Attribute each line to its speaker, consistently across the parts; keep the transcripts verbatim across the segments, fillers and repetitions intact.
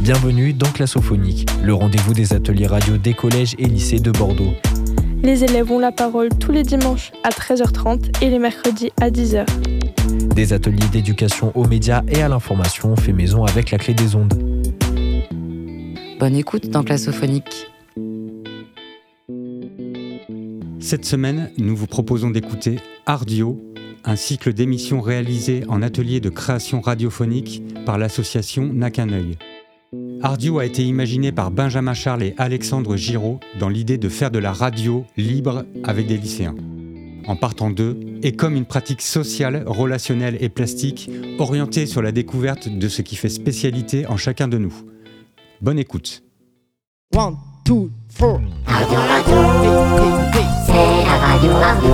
Speaker 1: Bienvenue dans Classophonique, le rendez-vous des ateliers radio des collèges et lycées de Bordeaux.
Speaker 2: Les élèves ont la parole tous les dimanches à treize heures trente et les mercredis à dix heures.
Speaker 1: Des ateliers d'éducation aux médias et à l'information fait maison avec la clé des ondes.
Speaker 3: Bonne écoute dans Classophonique.
Speaker 4: Cette semaine, nous vous proposons d'écouter Ardio, un cycle d'émissions réalisé en atelier de création radiophonique par l'association N'a qu'un œil. Ardio a été imaginé par Benjamin Charles et Alexandre Giraud dans l'idée de faire de la radio libre avec des lycéens. En partant d'eux, et comme une pratique sociale, relationnelle et plastique, orientée sur la découverte de ce qui fait spécialité en chacun de nous. Bonne écoute.
Speaker 5: One, two, four.
Speaker 6: Radio, radio, c'est la radio, radio.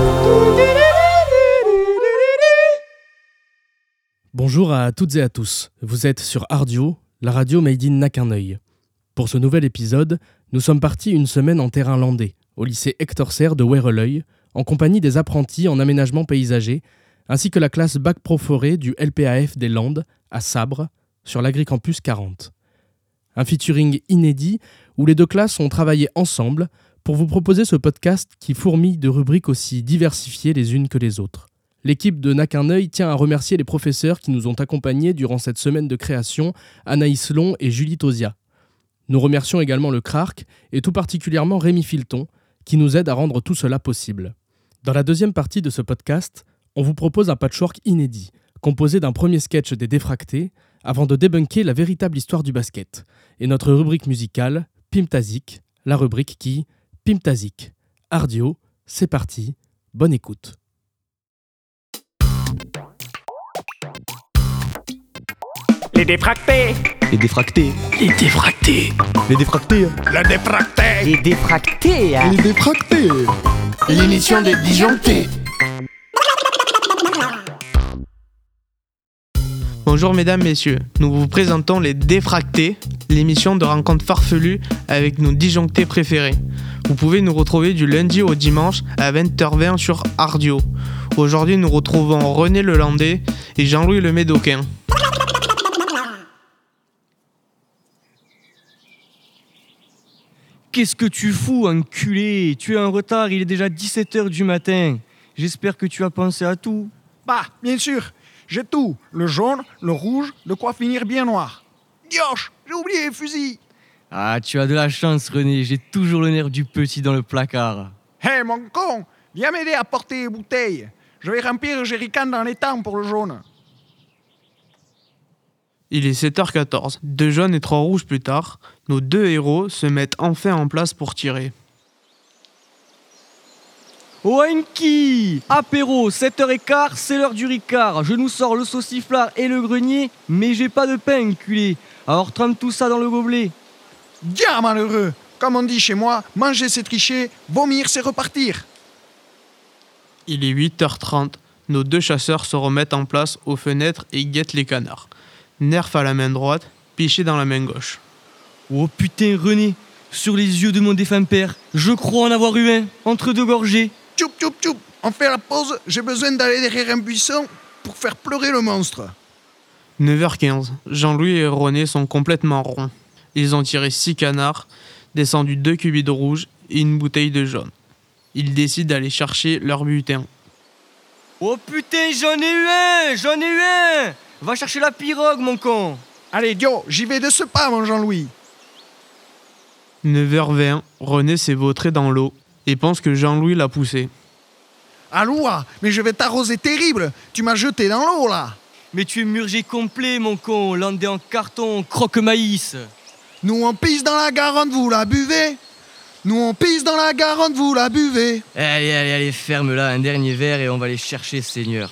Speaker 7: Bonjour à toutes et à tous, vous êtes sur Ardio, la radio made in N'a qu'un œil. Pour ce nouvel épisode, nous sommes partis une semaine en terrain landais, au lycée Hector Serre de Wéreleuil, en compagnie des apprentis en aménagement paysager, ainsi que la classe Bac Pro Forêt du L P A F des Landes, à Sabre, sur l'Agricampus quarante. Un featuring inédit où les deux classes ont travaillé ensemble pour vous proposer ce podcast qui fourmille de rubriques aussi diversifiées les unes que les autres. L'équipe de N'a qu'un œil tient à remercier les professeurs qui nous ont accompagnés durant cette semaine de création, Anaïs Long et Julie Tosia. Nous remercions également le C R A R C et tout particulièrement Rémi Filton, qui nous aide à rendre tout cela possible. Dans la deuxième partie de ce podcast, on vous propose un patchwork inédit, composé d'un premier sketch des Défractés, avant de débunker la véritable histoire du basket, et notre rubrique musicale, Pimtazik, la rubrique qui, Pimtazik. Ardio, c'est parti, bonne écoute.
Speaker 8: Les défractés.
Speaker 9: Les défractés.
Speaker 8: Les défractés.
Speaker 9: Les défractés.
Speaker 8: Le défracté.
Speaker 3: Les défractés.
Speaker 9: Les défractés.
Speaker 8: L'émission des disjonctés.
Speaker 10: Bonjour mesdames, messieurs, nous vous présentons les Défractés, l'émission de rencontres farfelues avec nos disjonctés préférés. Vous pouvez nous retrouver du lundi au dimanche à vingt heures vingt sur Ardio. Aujourd'hui, nous retrouvons René Le Landais et Jean-Louis Le Médocain.
Speaker 11: Qu'est-ce que tu fous, enculé ? Tu es en retard, il est déjà dix-sept heures du matin. J'espère que tu as pensé à tout.
Speaker 5: Bah, bien sûr, j'ai tout. Le jaune, le rouge, de quoi finir bien noir. Dioche, j'ai oublié les fusils.
Speaker 11: Ah, tu as de la chance, René, j'ai toujours le nerf du petit dans le placard.
Speaker 5: Hé, hey, mon con, viens m'aider à porter les bouteilles. Je vais remplir le jerrycan dans les temps pour le jaune.
Speaker 10: Il est sept heures quatorze. Deux jaunes et trois rouges plus tard, nos deux héros se mettent enfin en place pour tirer.
Speaker 11: Oenki ! Apéro, sept heures quinze, c'est l'heure du Ricard. Je nous sors le sauciflard et le grenier, mais j'ai pas de pain, enculé. Alors trempe tout ça dans le gobelet.
Speaker 5: Bien malheureux. Comme on dit chez moi, manger c'est tricher, vomir c'est repartir.
Speaker 10: Il est huit heures trente. Nos deux chasseurs se remettent en place aux fenêtres et guettent les canards. Nerf à la main droite, piché dans la main gauche.
Speaker 11: Oh putain, René, sur les yeux de mon défunt père, je crois en avoir eu un, entre deux gorgées.
Speaker 5: Tchoup, tchoup, tchoup, on fait la pause, j'ai besoin d'aller derrière un buisson pour faire pleurer le monstre.
Speaker 10: neuf heures quinze, Jean-Louis et René sont complètement ronds. Ils ont tiré six canards, descendu deux cubis de rouge et une bouteille de jaune. Ils décident d'aller chercher leur butin.
Speaker 11: Oh putain, j'en ai eu un, j'en ai eu un. Va chercher la pirogue, mon con.
Speaker 5: Allez, Dio, j'y vais de ce pas, mon Jean-Louis.
Speaker 10: neuf heures vingt, René s'est vautré dans l'eau et pense que Jean-Louis l'a poussé.
Speaker 5: Aloua, mais je vais t'arroser terrible. Tu m'as jeté dans l'eau, là.
Speaker 11: Mais tu es murgé complet, mon con. Landais en carton, croque-maïs.
Speaker 5: Nous, on pisse dans la Garonne, vous la buvez. Nous, on pisse dans la Garonne, vous la buvez.
Speaker 11: Allez, allez, allez, ferme-la, un dernier verre et on va aller chercher Seigneur.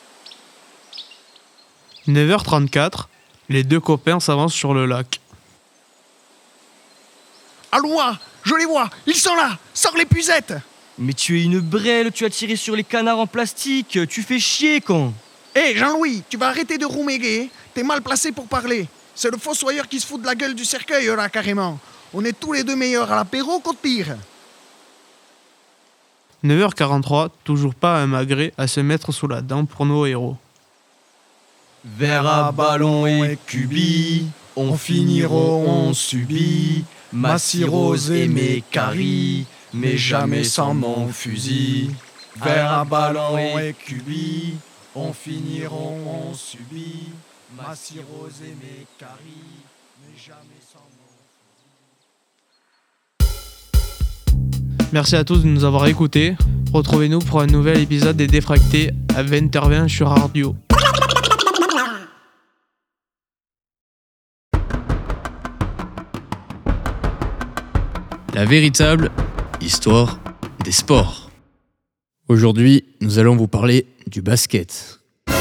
Speaker 10: neuf heures trente-quatre, les deux copains s'avancent sur le lac.
Speaker 5: Aloua, je les vois, ils sont là, sors les puzettes.
Speaker 11: Mais tu es une brêle, tu as tiré sur les canards en plastique, tu fais chier, con.
Speaker 5: Hé, hey, Jean-Louis, tu vas arrêter de rouméguer, t'es mal placé pour parler. C'est le fossoyeur qui se fout de la gueule du cercueil, là, carrément. On est tous les deux meilleurs à l'apéro qu'au tir.
Speaker 10: neuf heures quarante-trois, toujours pas un magret à se mettre sous la dent pour nos héros.
Speaker 11: Verre à ballon et cubi,
Speaker 12: on finiront, on subit ma cirrhose et mes caries, mais jamais sans mon fusil. Vers un ballon et cubi, on finiront, on subit ma cirrhose et mes caries, mais jamais sans mon fusil.
Speaker 10: Merci à tous de nous avoir écoutés. Retrouvez-nous pour un nouvel épisode des Défractés à vingt heures vingt sur Ardio.
Speaker 13: La véritable histoire des sports. Aujourd'hui, nous allons vous parler du basket.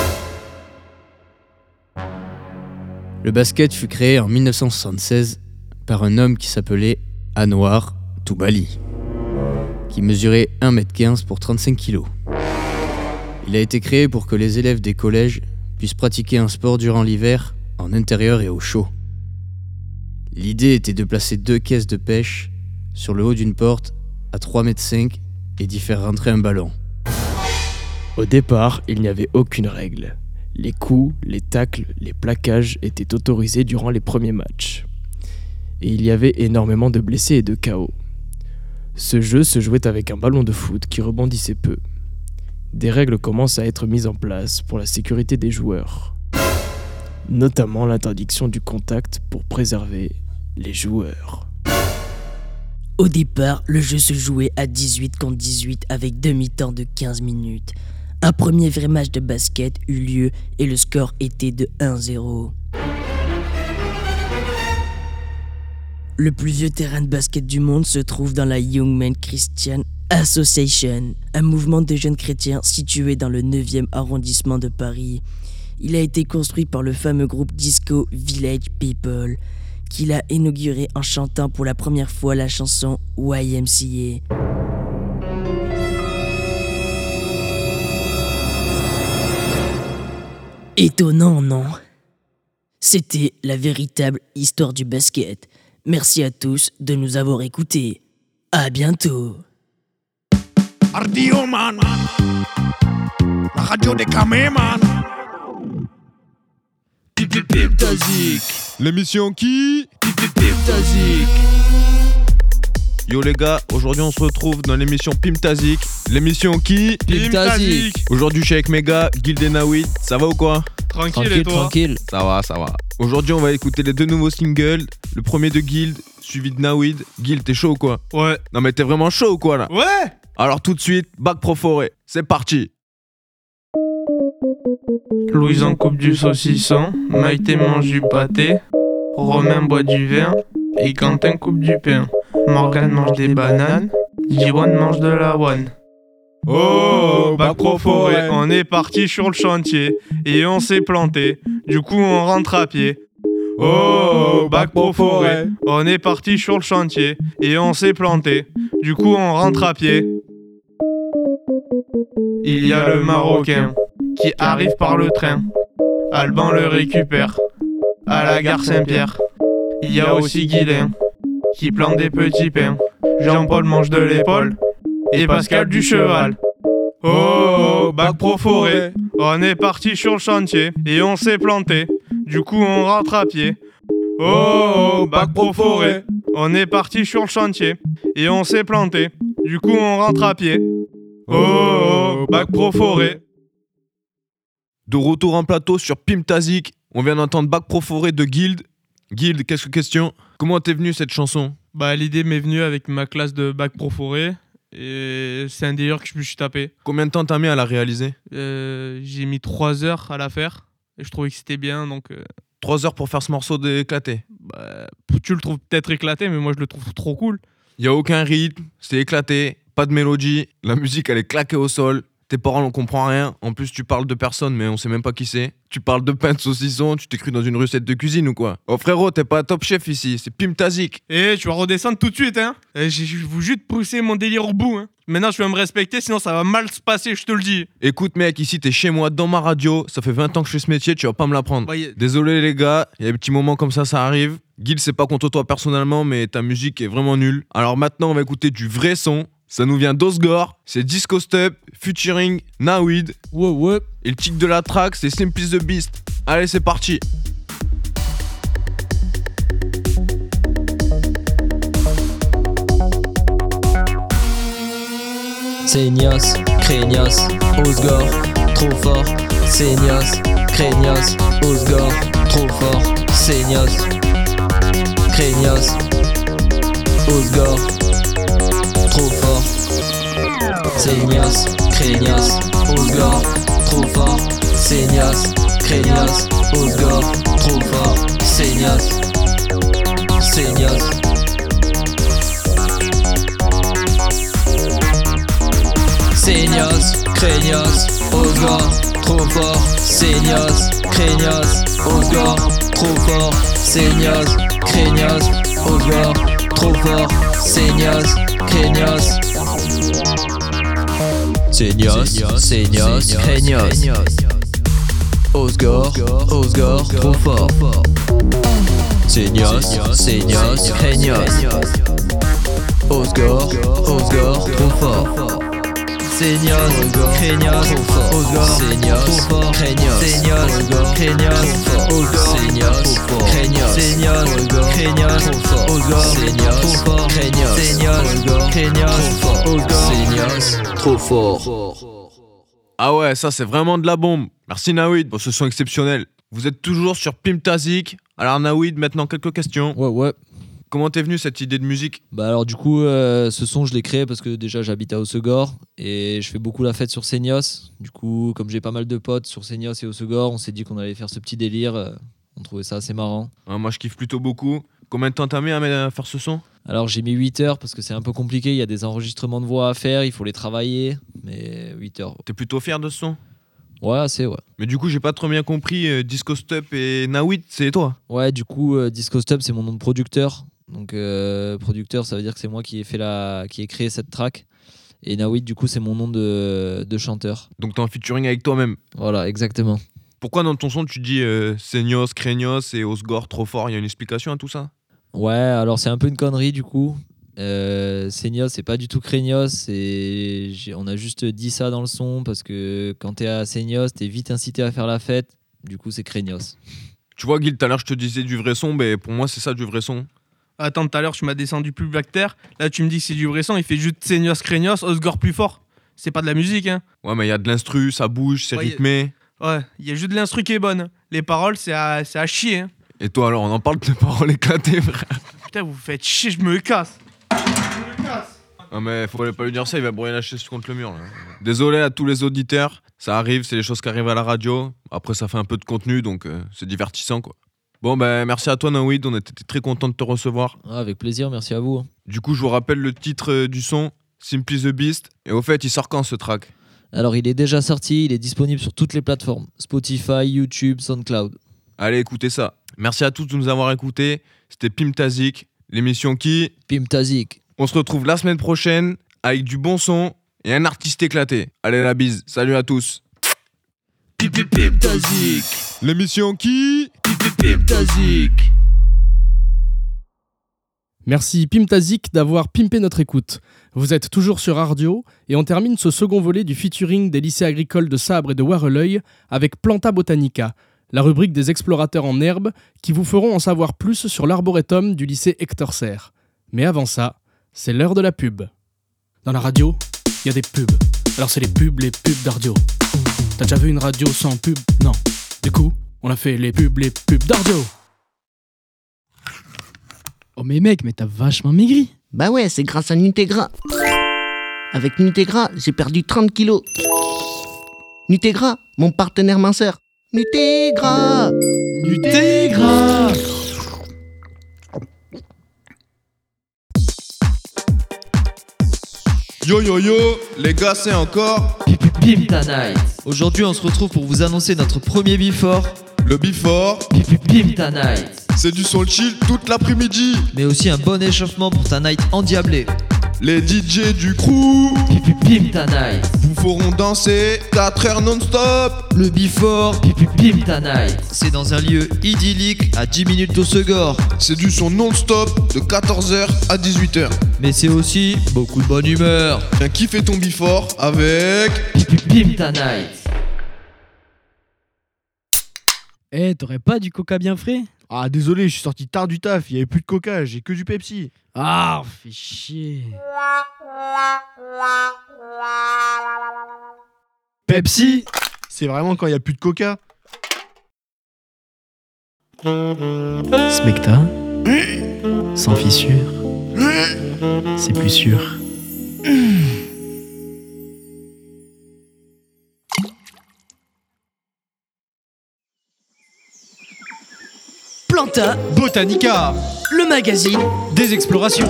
Speaker 13: Le basket fut créé en dix-neuf cent soixante-seize par un homme qui s'appelait Anwar Toubali, qui mesurait un mètre quinze pour trente-cinq kilos. Il a été créé pour que les élèves des collèges puissent pratiquer un sport durant l'hiver, en intérieur et au chaud. L'idée était de placer deux caisses de pêche sur le haut d'une porte à trois mètres cinq et d'y faire rentrer un ballon.
Speaker 7: Au départ, il n'y avait aucune règle. Les coups, les tacles, les plaquages étaient autorisés durant les premiers matchs. Et il y avait énormément de blessés et de K O. Ce jeu se jouait avec un ballon de foot qui rebondissait peu. Des règles commencent à être mises en place pour la sécurité des joueurs, notamment l'interdiction du contact pour préserver les joueurs.
Speaker 14: Au départ, le jeu se jouait à dix-huit contre dix-huit avec demi-temps de quinze minutes. Un premier vrai match de basket eut lieu et le score était de un zéro. Le plus vieux terrain de basket du monde se trouve dans la Young Men Christian Association, un mouvement de jeunes chrétiens situé dans le neuvième arrondissement de Paris. Il a été construit par le fameux groupe disco Village People, qui l'a inauguré en chantant pour la première fois la chanson Y M C A. Étonnant, non? C'était la véritable histoire du basket. Merci à tous de nous avoir écoutés. À bientôt.
Speaker 8: Ardio, man. La radio des camés, man.
Speaker 15: Pimtazik. L'émission qui
Speaker 8: Pimtazik.
Speaker 15: Yo les gars, aujourd'hui on se retrouve dans l'émission Pimtazik. L'émission qui
Speaker 8: Pimtazik.
Speaker 15: Aujourd'hui je suis avec mes gars, Guild et Nawid. Ça va ou quoi?
Speaker 10: Tranquille,
Speaker 13: Tranquille,
Speaker 10: et toi
Speaker 13: tranquille.
Speaker 15: Ça va, ça va. Aujourd'hui on va écouter les deux nouveaux singles. Le premier de Guild, suivi de Nawid. Guild, t'es chaud ou quoi?
Speaker 10: Ouais.
Speaker 15: Non mais t'es vraiment chaud ou quoi là?
Speaker 10: Ouais.
Speaker 15: Alors tout de suite, Bac Pro Forêt. C'est parti.
Speaker 10: Louise en coupe du saucisson, Maïté mange du pâté, Romain boit du vin et Quentin coupe du pain. Morgane mange des bananes, Jiwan mange de l'avoine. Oh, Bac Pro Forêt, on est parti sur le chantier et on s'est planté, du coup on rentre à pied. Oh, Bac Pro Forêt, on est parti sur le chantier et on s'est planté, du coup on rentre à pied. Il y a le Marocain qui arrive par le train. Alban le récupère à la gare Saint-Pierre. Il y a aussi Guilain qui plante des petits pains. Jean-Paul mange de l'épaule et Pascal du cheval. Oh, Bac Pro Forêt, on est parti sur le chantier et on s'est planté. Du coup on rentre à pied. Oh, Bac Pro Forêt, on est parti sur le chantier et on s'est planté. Du coup on rentre à pied. Oh, Bac Pro Forêt.
Speaker 15: De retour en plateau sur Pimtazik, on vient d'entendre Bac Pro Forêt de Guild. Guild, qu'est-ce que question? Comment t'es venue cette chanson?
Speaker 10: Bah l'idée m'est venue avec ma classe de Bac Pro Forêt et c'est un délire que je me suis tapé.
Speaker 15: Combien de temps t'as mis à la réaliser?
Speaker 10: euh, J'ai mis trois heures à la faire et je trouvais que c'était bien donc... Euh...
Speaker 15: trois heures pour faire ce morceau d'éclaté?
Speaker 10: Bah, tu le trouves peut-être éclaté mais moi je le trouve trop cool.
Speaker 15: Y a aucun rythme, c'est éclaté, pas de mélodie, la musique elle est claquée au sol. Tes parents n'en comprennent rien, en plus tu parles de personne mais on sait même pas qui c'est. Tu parles de pain de saucisson, tu t'es cru dans une recette de cuisine ou quoi? Oh frérot, t'es pas Top Chef ici, c'est Pimtazik.
Speaker 10: Eh, tu vas redescendre tout de suite hein. Eh, je vous juste pousser mon délire au bout hein. Maintenant je vais me respecter sinon ça va mal se passer, je te le dis.
Speaker 15: Écoute mec, ici t'es chez moi dans ma radio, ça fait vingt ans que je fais ce métier, tu vas pas me l'apprendre.
Speaker 10: Bah, y a...
Speaker 15: Désolé les gars, il y a des petits moments comme ça, ça arrive. Guil c'est pas contre toi personnellement mais ta musique est vraiment nulle. Alors maintenant on va écouter du vrai son. Ça nous vient d'Osgore, c'est Disco Step, featuring Nawid.
Speaker 7: Ouais, ouais.
Speaker 15: Et le titre de la track, c'est Simplice the Beast. Allez, c'est parti.
Speaker 16: Seignos, Craignos, Osgore, trop fort. Seignos, Craignos, Osgore, trop fort. Seignos, Craignos, Osgore, trop fort. Seignos, Craignos, Osgore, trop fort. Seignos, Craignos, Osgore, trop fort. Seignos, Seignos. Seignos, Craignos, Osgore, trop fort. Seignos, Craignos, Osgore, trop fort. Seignos, Craignos, Osgore, trop fort. Seignos, Craignos. Seignos, Seignos, Craignos, Osgore, Osgore, trop fort. Seignos, Seignos, Craignos, Osgore, Osgore, trop fort. Seignos, Craignos, Osgore, Seignos, Craignos, Seignos, Craignos, Osgore, Seignos, Craignos, Seignos, Craignos, Osgore, Seignos, Craignos, Seignos, Craignos, Osgore, Seignos, trop fort.
Speaker 15: Ah ouais, ça c'est vraiment de la bombe. Merci Nawid pour ce son exceptionnel. Vous êtes toujours sur Pimtazik. Alors Nawid, maintenant quelques questions.
Speaker 16: Ouais, ouais.
Speaker 15: Comment t'es venu cette idée de musique?
Speaker 16: Bah alors du coup, euh, ce son je l'ai créé parce que déjà j'habite à Hossegor et je fais beaucoup la fête sur Seignos. Du coup, comme j'ai pas mal de potes sur Seignos et Hossegor, on s'est dit qu'on allait faire ce petit délire. Euh, on trouvait ça assez marrant.
Speaker 15: Ah, moi je kiffe plutôt beaucoup. Combien de temps t'as mis à faire ce son?
Speaker 16: Alors j'ai mis huit heures parce que c'est un peu compliqué, il y a des enregistrements de voix à faire, il faut les travailler, mais huit heures.
Speaker 15: T'es plutôt fier de ce son?
Speaker 16: Ouais, assez, ouais.
Speaker 15: Mais du coup, j'ai pas trop bien compris, euh, Disco Step et Nawid, c'est toi?
Speaker 16: Ouais, du coup, euh, Disco Step, c'est mon nom de producteur. Donc, euh, producteur, ça veut dire que c'est moi qui ai, fait la... qui ai créé cette track. Et Nawid, du coup, c'est mon nom de, de chanteur.
Speaker 15: Donc, t'es en featuring avec toi-même?
Speaker 16: Voilà, exactement.
Speaker 15: Pourquoi dans ton son, tu dis euh, Seignos, Craignos et Osgore trop fort? Il y a une explication à tout ça?
Speaker 16: Ouais, alors c'est un peu une connerie, du coup. Euh, Seignos, c'est pas du tout Craignos. Et on a juste dit ça dans le son parce que quand t'es à Seignos, t'es vite incité à faire la fête. Du coup, c'est Craignos.
Speaker 15: Tu vois, Guil, tout à l'heure, je te disais du vrai son, mais pour moi, c'est ça du vrai son.
Speaker 10: Attends, tout à l'heure, tu m'as descendu plus Black-Terre. Là, tu me dis que c'est du vrai son. Il fait juste Seignos, Craignos, Osgore plus fort. C'est pas de la musique, hein.
Speaker 15: Ouais, mais il y a de l'instru, ça bouge, c'est
Speaker 10: ouais,
Speaker 15: rythmé.
Speaker 10: Y a... Ouais, il y a juste de l'instru qui est bonne. Les paroles, c'est à, c'est à chier, hein.
Speaker 15: Et toi, alors, on en parle de tes paroles éclatées, frère.
Speaker 10: Putain, vous faites chier, je me casse. Je me casse.
Speaker 15: Ah, mais faut pas lui dire ça, il va brûler la chaise contre le mur, là. Désolé à tous les auditeurs. Ça arrive, c'est les choses qui arrivent à la radio. Après, ça fait un peu de contenu, donc euh, c'est divertissant, quoi. Bon, ben merci à toi, Nawid. On était très content de te recevoir.
Speaker 16: Ah, avec plaisir, merci à vous.
Speaker 15: Du coup, je vous rappelle le titre euh, du son, Simply the Beast. Et au fait, il sort quand ce track?
Speaker 16: Alors, il est déjà sorti, il est disponible sur toutes les plateformes Spotify, YouTube, SoundCloud.
Speaker 15: Allez, écoutez ça. Merci à tous de nous avoir écoutés. C'était Pimtazik, l'émission qui...
Speaker 16: Pimtazik.
Speaker 15: On se retrouve la semaine prochaine avec du bon son et un artiste éclaté. Allez, la bise. Salut à tous.
Speaker 16: Pimtazik.
Speaker 15: L'émission qui...
Speaker 16: Pimtazik.
Speaker 7: Merci Pimtazik d'avoir pimpé notre écoute. Vous êtes toujours sur Ardio et on termine ce second volet du featuring des lycées agricoles de Sabre et de Wareleuil avec Planta Botanica, la rubrique des explorateurs en herbe qui vous feront en savoir plus sur l'arboretum du lycée Hector Serre. Mais avant ça, c'est l'heure de la pub. Dans la radio, il y a des pubs. Alors c'est les pubs, les pubs d'Ardio. T'as déjà vu une radio sans pub? Non. Du coup, on a fait les pubs, les pubs d'Ardio.
Speaker 17: Oh mais mec, mais t'as vachement maigri.
Speaker 18: Bah ouais, c'est grâce à Nutegra. Avec Nutegra, j'ai perdu trente kilos. Nutegra, mon partenaire minceur. Nutegra
Speaker 17: Nutegra
Speaker 15: Yo yo yo, les gars, c'est encore
Speaker 16: Pimta Night. Aujourd'hui, on se retrouve pour vous annoncer notre premier before.
Speaker 15: Le before
Speaker 16: Pimta Night.
Speaker 15: C'est du son chill toute l'après-midi.
Speaker 16: Mais aussi un bon échauffement pour ta night endiablée.
Speaker 15: Les D J du crew
Speaker 16: Pimta Night
Speaker 15: vous feront danser quatre heures non-stop.
Speaker 16: Le before Pimta Night. C'est dans un lieu idyllique à dix minutes d'Hossegor.
Speaker 15: C'est du son non-stop de quatorze heures à dix-huit heures.
Speaker 16: Mais c'est aussi beaucoup de bonne humeur.
Speaker 15: Viens kiffer ton before avec
Speaker 16: Pimta Night.
Speaker 17: Eh, hey, t'aurais pas du coca bien frais?
Speaker 12: Ah, désolé, je suis sorti tard du taf, il y avait plus de coca, j'ai que du Pepsi.
Speaker 17: Ah, fais chier.
Speaker 12: Pepsi, c'est vraiment quand il y a plus de coca.
Speaker 17: Smecta, sans fissure, c'est plus sûr.
Speaker 14: Planta
Speaker 9: Botanica,
Speaker 14: le magazine
Speaker 9: des explorations.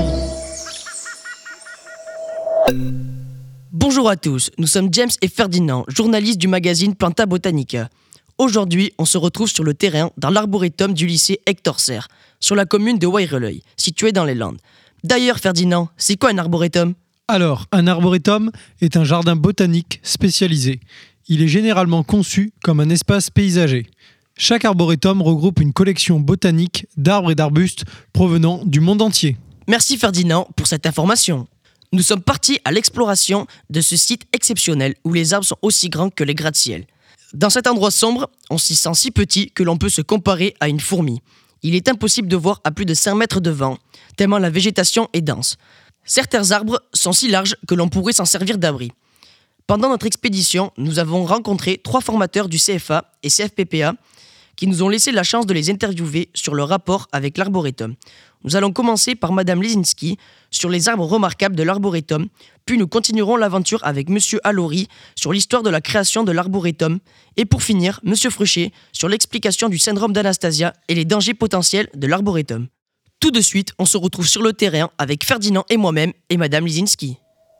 Speaker 14: Bonjour à tous, nous sommes James et Ferdinand, journalistes du magazine Planta Botanica. Aujourd'hui, on se retrouve sur le terrain dans l'arboretum du lycée Hector Serre, sur la commune de Waireleuil, située dans les Landes. D'ailleurs, Ferdinand, c'est quoi un arboretum ?
Speaker 19: Alors, un arboretum est un jardin botanique spécialisé. Il est généralement conçu comme un espace paysager. Chaque arboretum regroupe une collection botanique d'arbres et d'arbustes provenant du monde entier.
Speaker 14: Merci Ferdinand pour cette information. Nous sommes partis à l'exploration de ce site exceptionnel où les arbres sont aussi grands que les gratte-ciel. Dans cet endroit sombre, on s'y sent si petit que l'on peut se comparer à une fourmi. Il est impossible de voir à plus de cinq mètres devant, tellement la végétation est dense. Certains arbres sont si larges que l'on pourrait s'en servir d'abri. Pendant notre expédition, nous avons rencontré trois formateurs du C F A et C F P P A qui nous ont laissé la chance de les interviewer sur leur rapport avec l'arboretum. Nous allons commencer par Madame Lesinski sur les arbres remarquables de l'arboretum, puis nous continuerons l'aventure avec Monsieur Allori sur l'histoire de la création de l'arboretum, et pour finir, Monsieur Fruchet sur l'explication du syndrome d'Anastasia et les dangers potentiels de l'arboretum. Tout de suite, on se retrouve sur le terrain avec Ferdinand et moi-même et Madame Lesinski.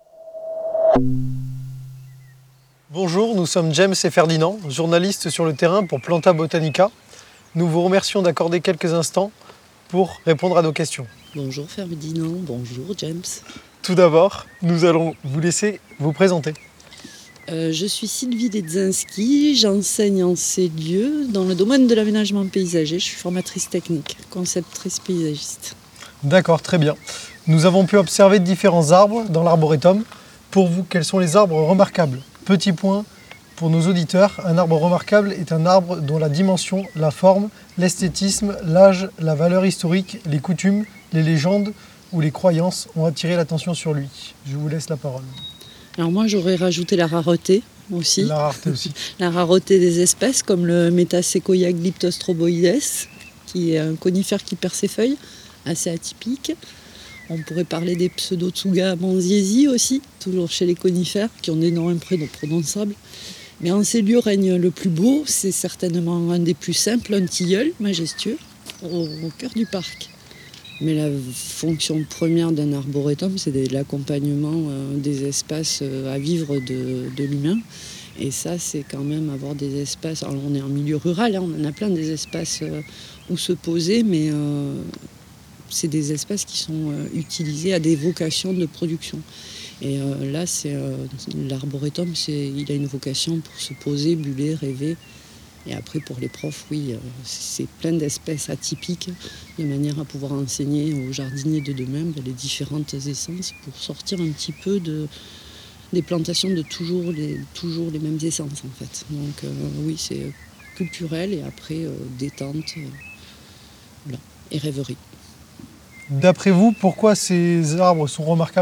Speaker 19: Bonjour, nous sommes James et Ferdinand, journalistes sur le terrain pour Planta Botanica. Nous vous remercions d'accorder quelques instants pour répondre à nos questions.
Speaker 20: Bonjour Ferdinand, bonjour James.
Speaker 19: Tout d'abord, nous allons vous laisser vous présenter.
Speaker 20: Euh, je suis Sylvie Ledzinski, j'enseigne en ces lieux dans le domaine de l'aménagement paysager. Je suis formatrice technique, conceptrice paysagiste.
Speaker 19: D'accord, très bien. Nous avons pu observer différents arbres dans l'arboretum. Pour vous, quels sont les arbres remarquables ? Petit point pour nos auditeurs, un arbre remarquable est un arbre dont la dimension, la forme, l'esthétisme, l'âge, la valeur historique, les coutumes, les légendes ou les croyances ont attiré l'attention sur lui. Je vous laisse la parole.
Speaker 20: Alors moi j'aurais rajouté la rareté aussi.
Speaker 19: La rareté aussi.
Speaker 20: La rareté des espèces comme le Metasequoia glyptostroboides, qui est un conifère qui perd ses feuilles, assez atypique. On pourrait parler des pseudo-tsuga manziesi aussi, toujours chez les conifères, qui ont des noms imprononçables. Mais en ces lieux règne le plus beau, c'est certainement un des plus simples, un tilleul majestueux, au, au cœur du parc. Mais la fonction première d'un arboretum, c'est de l'accompagnement euh, des espaces euh, à vivre de, de l'humain. Et ça, c'est quand même avoir des espaces... Alors on est en milieu rural, hein, on en a plein des espaces euh, où se poser, mais... Euh, c'est des espaces qui sont euh, utilisés à des vocations de production. Et euh, là, c'est, euh, l'arboretum, c'est, il a une vocation pour se poser, buller, rêver. Et après, pour les profs, oui, euh, c'est plein d'espèces atypiques, de manière à pouvoir enseigner aux jardiniers de demain ben, les différentes essences pour sortir un petit peu de, des plantations de toujours les, toujours les mêmes essences, en fait. Donc euh, oui, c'est culturel et après, euh, détente euh, voilà, et rêverie.
Speaker 19: D'après vous, pourquoi ces arbres sont remarquables ?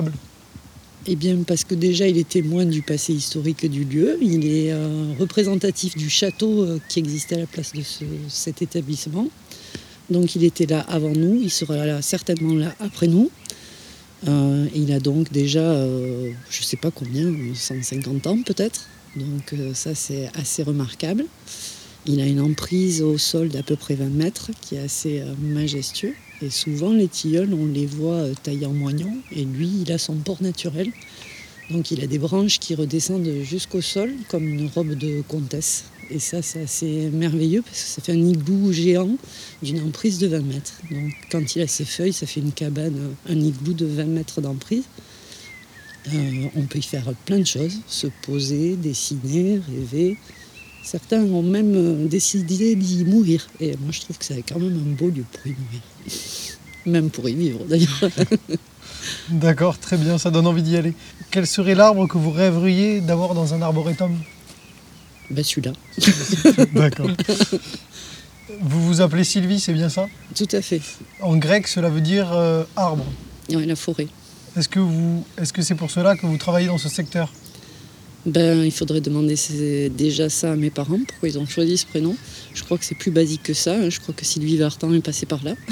Speaker 20: Eh bien, parce que déjà, il est témoin du passé historique du lieu. Il est euh, représentatif du château euh, qui existait à la place de ce, cet établissement. Donc, il était là avant nous. Il sera là, certainement là après nous. Euh, il a donc déjà, euh, je ne sais pas combien, cent cinquante ans peut-être. Donc, euh, ça, c'est assez remarquable. Il a une emprise au sol d'à peu près vingt mètres qui est assez euh, majestueux. Et souvent, les tilleuls, on les voit euh, taillés en moignon. Et lui, il a son port naturel. Donc, il a des branches qui redescendent jusqu'au sol, comme une robe de comtesse. Et ça, c'est assez merveilleux parce que ça fait un igloo géant d'une emprise de vingt mètres. Donc, quand il a ses feuilles, ça fait une cabane, un igloo de vingt mètres d'emprise. Euh, on peut y faire plein de choses, se poser, dessiner, rêver. Certains ont même décidé d'y mourir. Et moi, je trouve que c'est quand même un beau lieu pour y mourir. Même pour y vivre, d'ailleurs.
Speaker 19: D'accord, très bien, ça donne envie d'y aller. Quel serait l'arbre que vous rêveriez d'avoir dans un arboretum ?
Speaker 20: Ben celui-là.
Speaker 19: D'accord. Vous vous appelez Sylvie, c'est bien ça?
Speaker 20: Tout à fait.
Speaker 19: En grec, cela veut dire euh, arbre.
Speaker 20: Oui, la forêt.
Speaker 19: Est-ce que, vous, est-ce que c'est pour cela que vous travaillez dans ce secteur?
Speaker 20: Ben, il faudrait demander déjà ça à mes parents, pourquoi ils ont choisi ce prénom. Je crois que c'est plus basique que ça. Je crois que Sylvie Vartan est passée par là.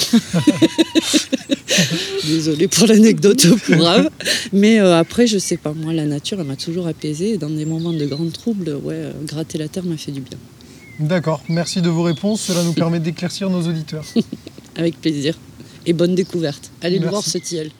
Speaker 20: Désolée pour l'anecdote pour grave. Mais euh, après, je sais pas. Moi, la nature, elle m'a toujours apaisée. Et dans des moments de grand trouble, ouais, euh, gratter la terre m'a fait du bien.
Speaker 19: D'accord. Merci de vos réponses. Cela nous permet d'éclaircir nos auditeurs.
Speaker 20: Avec plaisir. Et bonne découverte. Allez le
Speaker 19: Merci.
Speaker 20: voir, ce tilleul.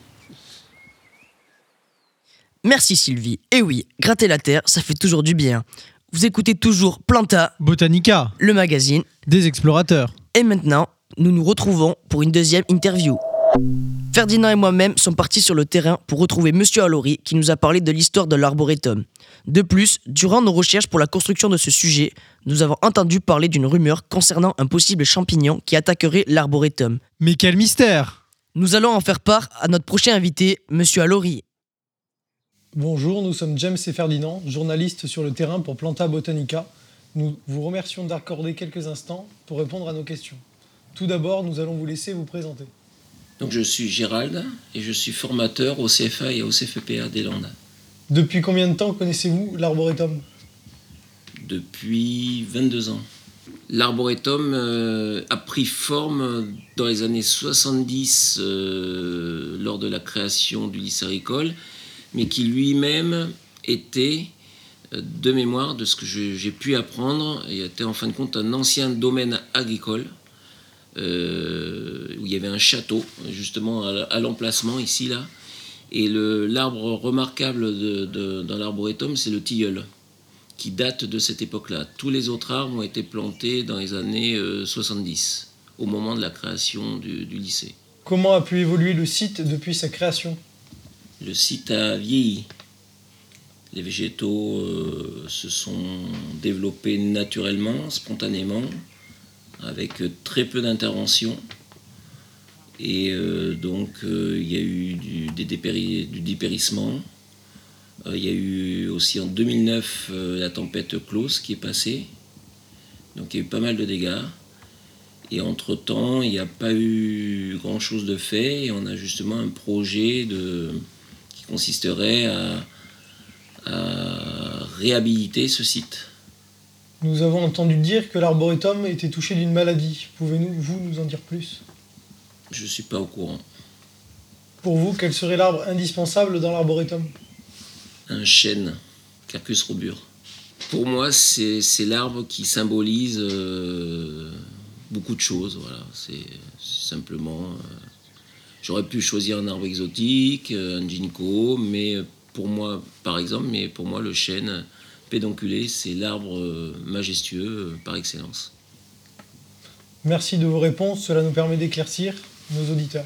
Speaker 14: Merci Sylvie. Et oui, gratter la terre, ça fait toujours du bien. Vous écoutez toujours Planta,
Speaker 9: Botanica,
Speaker 14: le magazine
Speaker 9: des explorateurs.
Speaker 14: Et maintenant, nous nous retrouvons pour une deuxième interview. Ferdinand et moi-même sommes partis sur le terrain pour retrouver Monsieur Allori qui nous a parlé de l'histoire de l'arboretum. De plus, durant nos recherches pour la construction de ce sujet, nous avons entendu parler d'une rumeur concernant un possible champignon qui attaquerait l'arboretum.
Speaker 9: Mais quel mystère!
Speaker 14: Nous allons en faire part à notre prochain invité, Monsieur Allori.
Speaker 19: Bonjour, nous sommes James et Ferdinand, journalistes sur le terrain pour Planta Botanica. Nous vous remercions d'accorder quelques instants pour répondre à nos questions. Tout d'abord, nous allons vous laisser vous présenter.
Speaker 21: Donc, je suis Gérald et je suis formateur au C F A et au C F P A des Landes.
Speaker 19: Depuis combien de temps connaissez-vous l'arboretum?
Speaker 21: Depuis vingt-deux ans. L'arboretum euh, a pris forme dans les années soixante-dix euh, lors de la création du lycée agricole, mais qui lui-même était, de mémoire de ce que je, j'ai pu apprendre, et était en fin de compte un ancien domaine agricole, euh, où il y avait un château, justement à, à l'emplacement, ici, là. Et le, l'arbre remarquable de, de, dans l'arboretum, c'est le tilleul, qui date de cette époque-là. Tous les autres arbres ont été plantés dans les années euh, soixante-dix, au moment de la création du, du lycée.
Speaker 19: Comment a pu évoluer le site depuis sa création?
Speaker 21: Le site a vieilli. Les végétaux euh, se sont développés naturellement, spontanément, avec très peu d'intervention. Et euh, donc, euh, il y a eu du, des dépéri, du dépérissement. Euh, il y a eu aussi en deux mille neuf euh, la tempête Klaus qui est passée. Donc, il y a eu pas mal de dégâts. Et entre-temps, il n'y a pas eu grand-chose de fait. Et on a justement un projet de... qui consisterait à, à réhabiliter ce site.
Speaker 19: Nous avons entendu dire que l'arboretum était touché d'une maladie. Pouvez-vous nous en dire plus?
Speaker 21: Je ne suis pas au courant.
Speaker 19: Pour vous, quel serait l'arbre indispensable dans l'arboretum?
Speaker 21: Un chêne, Quercus robur. Pour moi, c'est, c'est l'arbre qui symbolise euh, beaucoup de choses. Voilà. C'est, c'est simplement... Euh, J'aurais pu choisir un arbre exotique, un ginkgo, mais pour moi, par exemple, mais pour moi, le chêne pédonculé, c'est l'arbre majestueux par excellence.
Speaker 19: Merci de vos réponses, cela nous permet d'éclaircir nos auditeurs.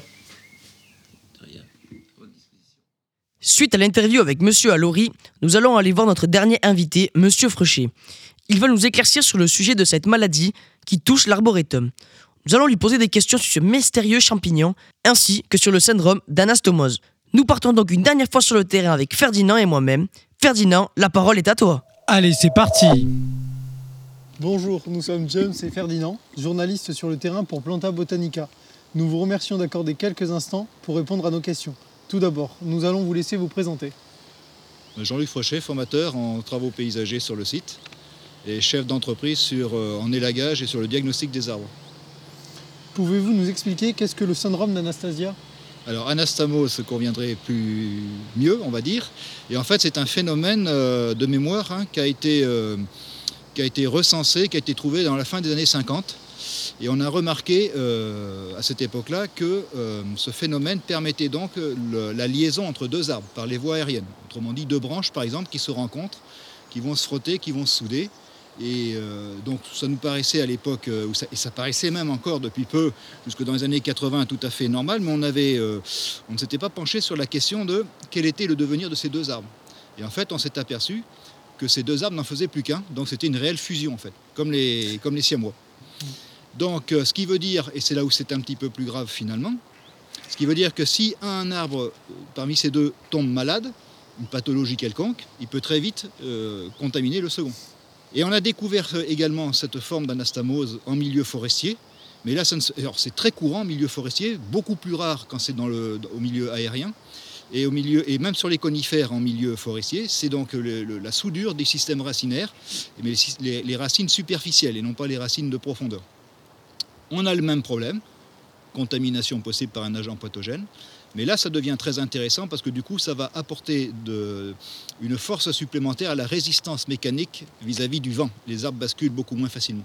Speaker 14: Suite à l'interview avec Monsieur Allori, nous allons aller voir notre dernier invité, Monsieur Frechet. Il va nous éclaircir sur le sujet de cette maladie qui touche l'arboretum. Nous allons lui poser des questions sur ce mystérieux champignon, ainsi que sur le syndrome d'anastomose. Nous partons donc une dernière fois sur le terrain avec Ferdinand et moi-même. Ferdinand, la parole est à toi.
Speaker 9: Allez, c'est parti.
Speaker 19: Bonjour, nous sommes James et Ferdinand, journalistes sur le terrain pour Planta Botanica. Nous vous remercions d'accorder quelques instants pour répondre à nos questions. Tout d'abord, nous allons vous laisser vous présenter.
Speaker 22: Jean-Luc Frechet, formateur en travaux paysagers sur le site et chef d'entreprise sur, euh, en élagage et sur le diagnostic des arbres.
Speaker 19: Pouvez-vous nous expliquer qu'est-ce que le syndrome d'Anastasia?
Speaker 22: Alors, anastomose conviendrait plus mieux, on va dire. Et en fait, c'est un phénomène euh, de mémoire hein, qui a été, euh, qui a été recensé, qui a été trouvé dans la fin des années cinquante. Et on a remarqué euh, à cette époque-là que euh, ce phénomène permettait donc le, la liaison entre deux arbres par les voies aériennes. Autrement dit, deux branches, par exemple, qui se rencontrent, qui vont se frotter, qui vont se souder. Et euh, donc ça nous paraissait à l'époque, euh, ça, et ça paraissait même encore depuis peu, jusque dans les années quatre-vingts, tout à fait normal, mais on, avait, euh, on ne s'était pas penché sur la question de quel était le devenir de ces deux arbres. Et en fait, on s'est aperçu que ces deux arbres n'en faisaient plus qu'un, donc c'était une réelle fusion en fait, comme les, comme les siamois. Donc euh, ce qui veut dire, et c'est là où c'est un petit peu plus grave finalement, ce qui veut dire que si un arbre euh, parmi ces deux tombe malade, une pathologie quelconque, il peut très vite euh, contaminer le second. Et on a découvert également cette forme d'anastamose en milieu forestier. Mais là, ça ne... Alors, c'est très courant en milieu forestier, beaucoup plus rare quand c'est dans le... au milieu aérien. Et, au milieu... et même sur les conifères en milieu forestier, c'est donc le, le, la soudure des systèmes racinaires, mais les, les racines superficielles et non pas les racines de profondeur. On a le même problème, contamination possible par un agent pathogène. Mais là, ça devient très intéressant parce que du coup, ça va apporter de, une force supplémentaire à la résistance mécanique vis-à-vis du vent. Les arbres basculent beaucoup moins facilement.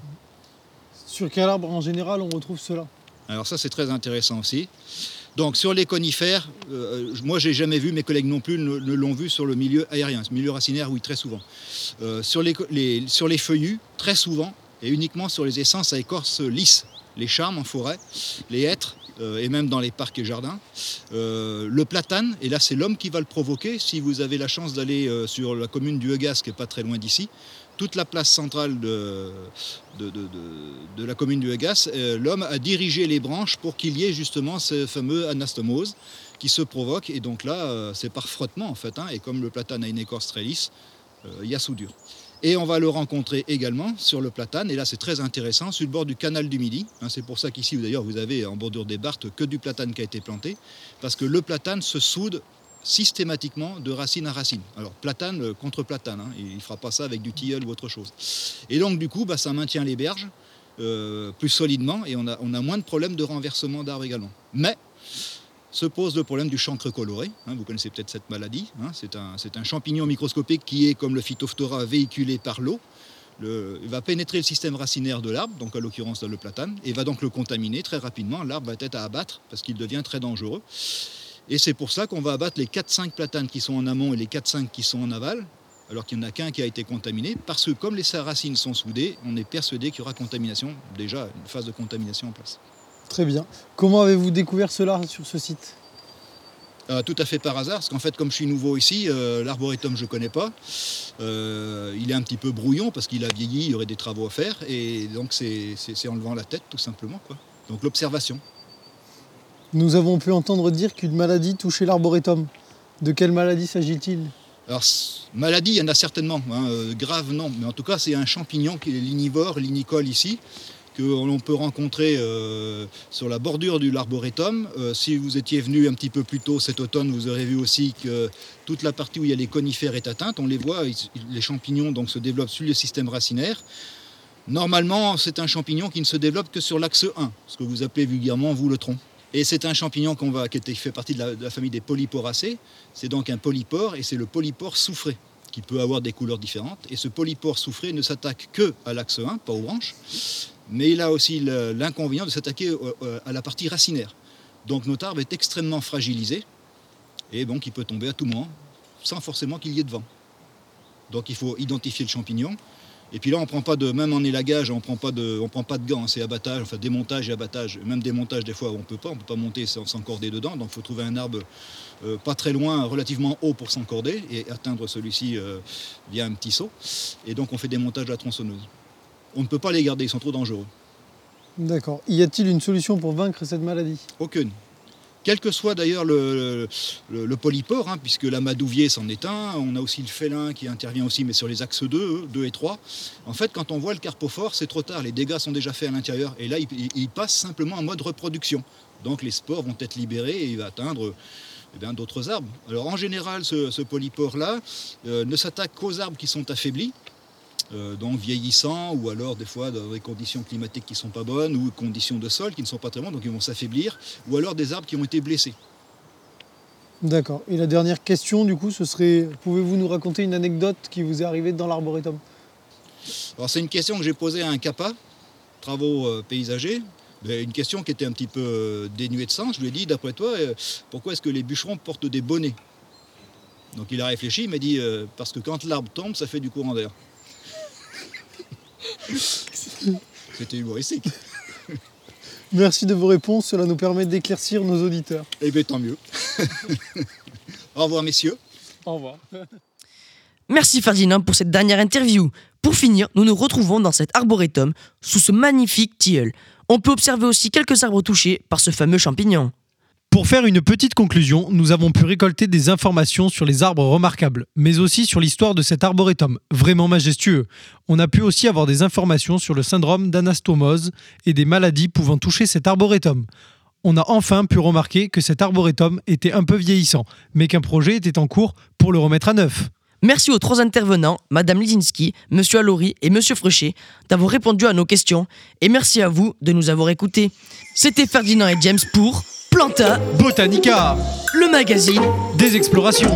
Speaker 19: Sur quel arbre en général on retrouve cela?
Speaker 22: Alors ça, c'est très intéressant aussi. Donc sur les conifères, euh, moi j'ai jamais vu, mes collègues non plus ne, ne l'ont vu sur le milieu aérien. Le milieu racinaire, oui, très souvent. Euh, sur, les, les, sur les feuillus, très souvent, et uniquement sur les essences à écorce lisse. Les charmes en forêt, les hêtres, euh, et même dans les parcs et jardins. Euh, le platane, et là c'est l'homme qui va le provoquer, si vous avez la chance d'aller euh, sur la commune du Hegas, qui n'est pas très loin d'ici, toute la place centrale de, de, de, de, de la commune du Hegas, euh, l'homme a dirigé les branches pour qu'il y ait justement ce fameux anastomose qui se provoque, et donc là euh, c'est par frottement en fait, hein, et comme le platane a une écorce très lisse, il euh, y a soudure. Et on va le rencontrer également sur le platane, et là c'est très intéressant, sur le bord du canal du Midi. Hein, c'est pour ça qu'ici d'ailleurs vous avez en bordure des Barthes que du platane qui a été planté, parce que le platane se soude systématiquement de racine à racine. Alors platane contre platane, hein, il ne fera pas ça avec du tilleul ou autre chose. Et donc du coup bah, ça maintient les berges euh, plus solidement, et on a, on a moins de problèmes de renversement d'arbres également. Mais se pose le problème du chancre coloré. Hein, vous connaissez peut-être cette maladie. Hein, c'est un, c'est un champignon microscopique qui est, comme le Phytophthora, véhiculé par l'eau. Le, il va pénétrer le système racinaire de l'arbre, donc à l'occurrence dans le platane, et va donc le contaminer très rapidement. L'arbre va être à abattre parce qu'il devient très dangereux. Et c'est pour ça qu'on va abattre les quatre cinq platanes qui sont en amont et les quatre cinq qui sont en aval, alors qu'il n'y en a qu'un qui a été contaminé, parce que comme les racines sont soudées, on est persuadé qu'il y aura contamination, déjà une phase de contamination en place.
Speaker 19: Très bien. Comment avez-vous découvert cela sur ce site?
Speaker 22: euh, Tout à fait par hasard, parce qu'en fait, comme je suis nouveau ici, euh, l'arboretum je ne connais pas. Euh, il est un petit peu brouillon parce qu'il a vieilli, il y aurait des travaux à faire, et donc c'est, c'est, c'est en levant la tête tout simplement, quoi. Donc l'observation.
Speaker 19: Nous avons pu entendre dire qu'une maladie touchait l'arboretum. De quelle maladie s'agit-il?
Speaker 22: Alors, maladie, il y en a certainement, hein, euh, grave non, mais en tout cas c'est un champignon qui est lignivore, lignicole ici, que l'on peut rencontrer euh, sur la bordure de l'arboretum. Euh, si vous étiez venu un petit peu plus tôt cet automne, vous aurez vu aussi que toute la partie où il y a les conifères est atteinte. On les voit, ils, les champignons donc, se développent sur le système racinaire. Normalement, c'est un champignon qui ne se développe que sur l'axe un, ce que vous appelez vulgairement, vous, le tronc. Et c'est un champignon qu'on va, qui fait partie de la, de la famille des polyporacées. C'est donc un polypore, et c'est le polypore soufré, qui peut avoir des couleurs différentes. Et ce polypore soufré ne s'attaque que à l'axe un, pas aux branches. Mais il a aussi l'inconvénient de s'attaquer à la partie racinaire. Donc notre arbre est extrêmement fragilisé, et donc il peut tomber à tout moment, sans forcément qu'il y ait de vent. Donc il faut identifier le champignon. Et puis là, on prend pas de, même en élagage, on prend pas de, on prend pas de gants, c'est abattage, enfin démontage et abattage. Même démontage, des fois, on peut pas, on peut pas monter sans s'encorder dedans. Donc il faut trouver un arbre euh, pas très loin, relativement haut pour s'encorder et atteindre celui-ci euh, via un petit saut. Et donc on fait des montages à la tronçonneuse. On ne peut pas les garder, ils sont trop dangereux.
Speaker 19: D'accord. Y a-t-il une solution pour vaincre cette maladie?
Speaker 22: Aucune. Quel que soit d'ailleurs le, le, le polypore, hein, puisque l'amadouvier c'en est un, on a aussi le félin qui intervient aussi, mais sur les axes deux, deux et trois. En fait, quand on voit le carpophore, c'est trop tard, les dégâts sont déjà faits à l'intérieur, et là, il, il passe simplement en mode reproduction. Donc les spores vont être libérés et il va atteindre eh bien, d'autres arbres. Alors en général, ce, ce polypore-là euh, ne s'attaque qu'aux arbres qui sont affaiblis, Euh, donc vieillissants, ou alors des fois dans des conditions climatiques qui ne sont pas bonnes, ou conditions de sol qui ne sont pas très bonnes, donc ils vont s'affaiblir, ou alors des arbres qui ont été blessés.
Speaker 19: D'accord. Et la dernière question, du coup, ce serait, pouvez-vous nous raconter une anecdote qui vous est arrivée dans l'arboretum?
Speaker 22: Alors c'est une question que j'ai posée à un CAPA, travaux euh, paysagers, mais une question qui était un petit peu euh, dénuée de sens. Je lui ai dit, d'après toi, euh, pourquoi est-ce que les bûcherons portent des bonnets? Donc il a réfléchi, il m'a dit, euh, parce que quand l'arbre tombe, ça fait du courant d'air. C'était humoristique.
Speaker 19: Merci de vos réponses, cela nous permet d'éclaircir nos auditeurs.
Speaker 22: Eh bien, tant mieux. Au revoir, messieurs.
Speaker 19: Au revoir.
Speaker 14: Merci Ferdinand pour cette dernière interview. Pour finir, nous nous retrouvons dans cet arboretum sous ce magnifique tilleul. On peut observer aussi quelques arbres touchés par ce fameux champignon.
Speaker 9: Pour faire une petite conclusion, nous avons pu récolter des informations sur les arbres remarquables, mais aussi sur l'histoire de cet arboretum, vraiment majestueux. On a pu aussi avoir des informations sur le syndrome d'anastomose et des maladies pouvant toucher cet arboretum. On a enfin pu remarquer que cet arboretum était un peu vieillissant, mais qu'un projet était en cours pour le remettre à neuf.
Speaker 14: Merci aux trois intervenants, Madame Lizinski, Monsieur Allori et Monsieur Frechet, d'avoir répondu à nos questions. Et merci à vous de nous avoir écoutés. C'était Ferdinand et James pour Planta
Speaker 9: Botanica,
Speaker 14: le magazine
Speaker 9: des explorations.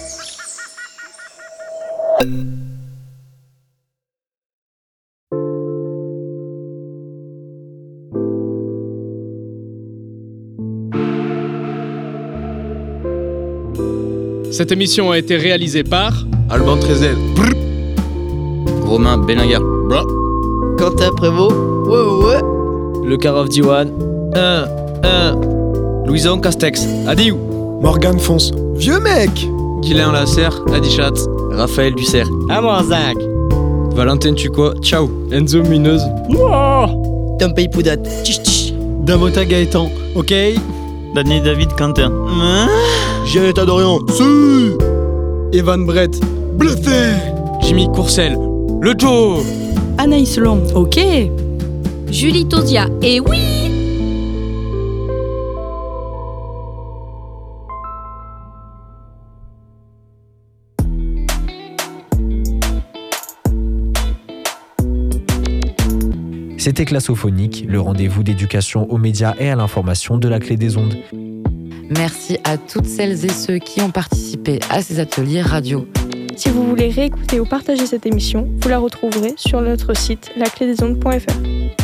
Speaker 7: Cette émission a été réalisée par
Speaker 15: Alban Trezel,
Speaker 13: Romain Bellinguer,
Speaker 14: Quentin Prévost, ouais ouais ouais,
Speaker 11: Le Karov Diwan, un, un, Louison Castex, adieu.
Speaker 12: Morgane Fonce, vieux mec.
Speaker 10: Guylain Lasserre, Adichat.
Speaker 11: Raphaël Dussert, Amorzak,
Speaker 10: Valentin Tuco, ciao.
Speaker 11: Enzo Munoz,
Speaker 14: Tom Poudat, tch tch,
Speaker 9: Damota Gaëtan, ok.
Speaker 11: Danny David Quentin,
Speaker 12: Jeannette Dorian, si.
Speaker 10: Evan Brett,
Speaker 12: Bluffé.
Speaker 10: Jimmy Courcel, le Joe.
Speaker 1: Anaïs Long, ok.
Speaker 2: Julie Tozia, et oui.
Speaker 23: C'était Classophonique, le rendez-vous d'éducation aux médias et à l'information de la Clé des Ondes.
Speaker 3: Merci à toutes celles et ceux qui ont participé à ces ateliers radio.
Speaker 1: Si vous voulez réécouter ou partager cette émission, vous la retrouverez sur notre site la clé des ondes point f r.